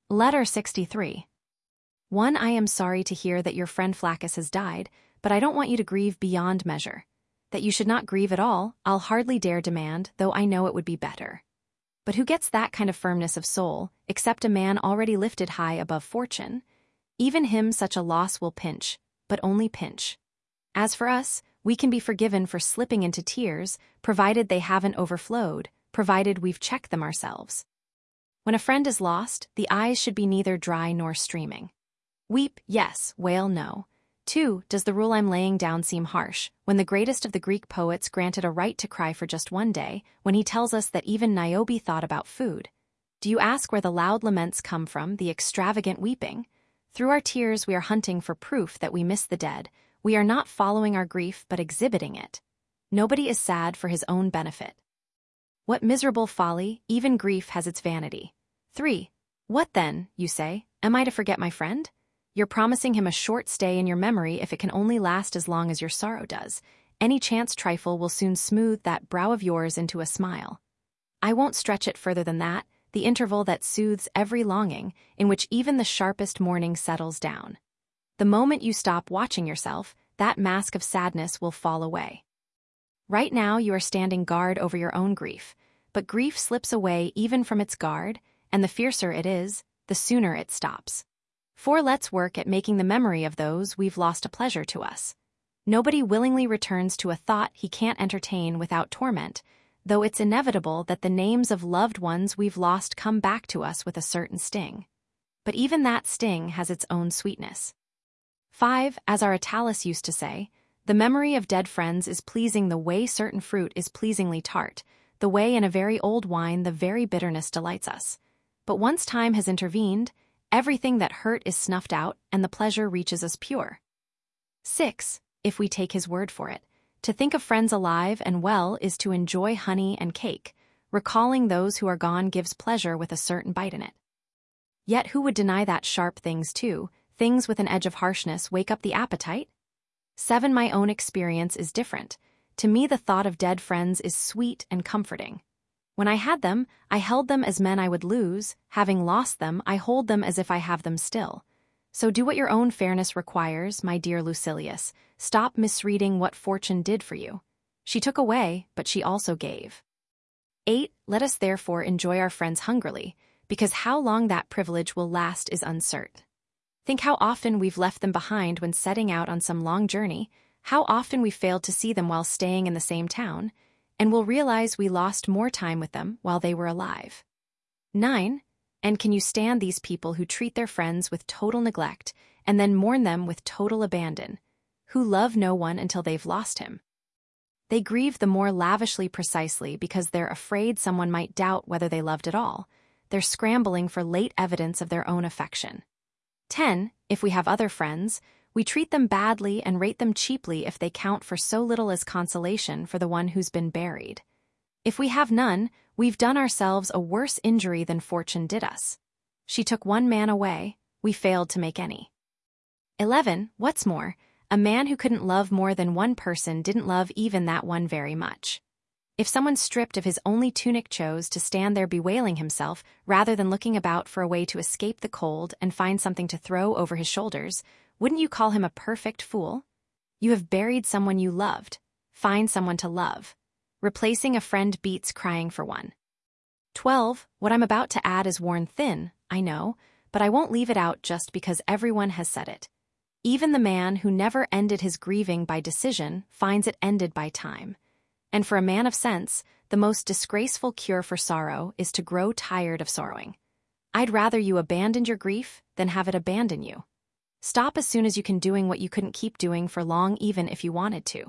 Letter 63. 1. I am sorry to hear that your friend Flaccus has died, but I don't want you to grieve beyond measure. That you should not grieve at all, I'll hardly dare demand, though I know it would be better. But who gets that kind of firmness of soul, except a man already lifted high above fortune? Even him such a loss will pinch, but only pinch. As for us, we can be forgiven for slipping into tears, provided they haven't overflowed, provided we've checked them ourselves. When a friend is lost, the eyes should be neither dry nor streaming. Weep, yes, wail, no. 2. Does the rule I'm laying down seem harsh, when the greatest of the Greek poets granted a right to cry for just one day, when he tells us that even Niobe thought about food? Do you ask where the loud laments come from, the extravagant weeping? Through our tears we are hunting for proof that we miss the dead. We are not following our grief but exhibiting it. Nobody is sad for his own benefit. What miserable folly, even grief has its vanity. 3. What then, you say, am I to forget my friend? You're promising him a short stay in your memory if it can only last as long as your sorrow does. Any chance trifle will soon smooth that brow of yours into a smile. I won't stretch it further than that, the interval that soothes every longing, in which even the sharpest mourning settles down. The moment you stop watching yourself, that mask of sadness will fall away. Right now you are standing guard over your own grief, but grief slips away even from its guard, and the fiercer it is, the sooner it stops. 4. Let's work at making the memory of those we've lost a pleasure to us. Nobody willingly returns to a thought he can't entertain without torment, though it's inevitable that the names of loved ones we've lost come back to us with a certain sting. But even that sting has its own sweetness. 5. As our Attalus used to say, the memory of dead friends is pleasing the way certain fruit is pleasingly tart, the way in a very old wine the very bitterness delights us. But once time has intervened, everything that hurt is snuffed out and the pleasure reaches us pure. 6. If we take his word for it, to think of friends alive and well is to enjoy honey and cake. Recalling those who are gone gives pleasure with a certain bite in it. Yet who would deny that sharp things too, things with an edge of harshness, wake up the appetite? 7. My own experience is different. To me the thought of dead friends is sweet and comforting. When I had them, I held them as men I would lose. Having lost them, I hold them as if I have them still. So do what your own fairness requires, my dear Lucilius. Stop misreading what fortune did for you. She took away, but she also gave. 8. Let us therefore enjoy our friends hungrily, because how long that privilege will last is uncertain. Think how often we've left them behind when setting out on some long journey, how often we failed to see them while staying in the same town, and we'll realize we lost more time with them while they were alive. 9. And can you stand these people who treat their friends with total neglect and then mourn them with total abandon, who love no one until they've lost him? They grieve the more lavishly precisely because they're afraid someone might doubt whether they loved at all. They're scrambling for late evidence of their own affection. 10. If we have other friends, we treat them badly and rate them cheaply if they count for so little as consolation for the one who's been buried. If we have none, we've done ourselves a worse injury than fortune did us. She took one man away, we failed to make any. 11. What's more, a man who couldn't love more than one person didn't love even that one very much. If someone stripped of his only tunic chose to stand there bewailing himself rather than looking about for a way to escape the cold and find something to throw over his shoulders, wouldn't you call him a perfect fool? You have buried someone you loved. Find someone to love. Replacing a friend beats crying for one. 12. What I'm about to add is worn thin, I know, but I won't leave it out just because everyone has said it. Even the man who never ended his grieving by decision finds it ended by time. And for a man of sense, the most disgraceful cure for sorrow is to grow tired of sorrowing. I'd rather you abandoned your grief than have it abandon you. Stop as soon as you can doing what you couldn't keep doing for long even if you wanted to.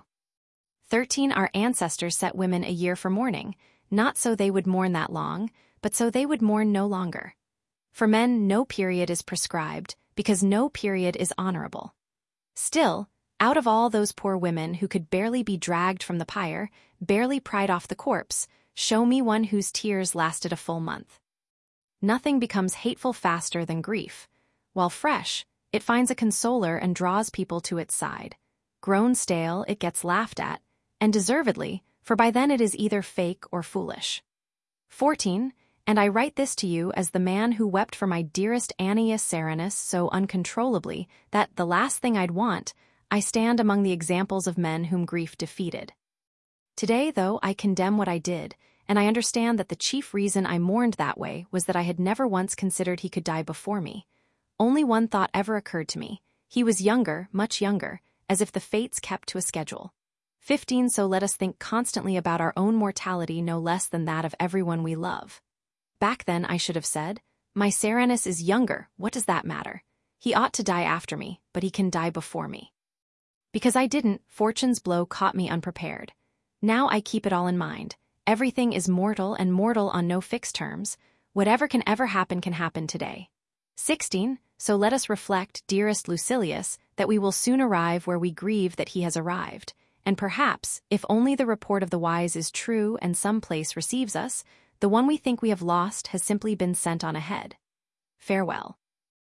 13. Our ancestors set women a year for mourning, not so they would mourn that long, but so they would mourn no longer. For men, no period is prescribed, because no period is honorable. Still, out of all those poor women who could barely be dragged from the pyre, barely pried off the corpse, show me one whose tears lasted a full month. Nothing becomes hateful faster than grief. While fresh, it finds a consoler and draws people to its side. Grown stale, it gets laughed at, and deservedly, for by then it is either fake or foolish. 14. And I write this to you as the man who wept for my dearest Annius Serenus so uncontrollably that, the last thing I'd want, I stand among the examples of men whom grief defeated. Today, though, I condemn what I did, and I understand that the chief reason I mourned that way was that I had never once considered he could die before me. Only one thought ever occurred to me. He was younger, much younger, as if the fates kept to a schedule. 15. So let us think constantly about our own mortality no less than that of everyone we love. Back then I should have said, my Serenus is younger, what does that matter? He ought to die after me, but he can die before me. Because I didn't, fortune's blow caught me unprepared. Now I keep it all in mind. Everything is mortal and mortal on no fixed terms. Whatever can ever happen can happen today. 16. So let us reflect, dearest Lucilius, that we will soon arrive where we grieve that he has arrived. And perhaps, if only the report of the wise is true and some place receives us, the one we think we have lost has simply been sent on ahead. Farewell.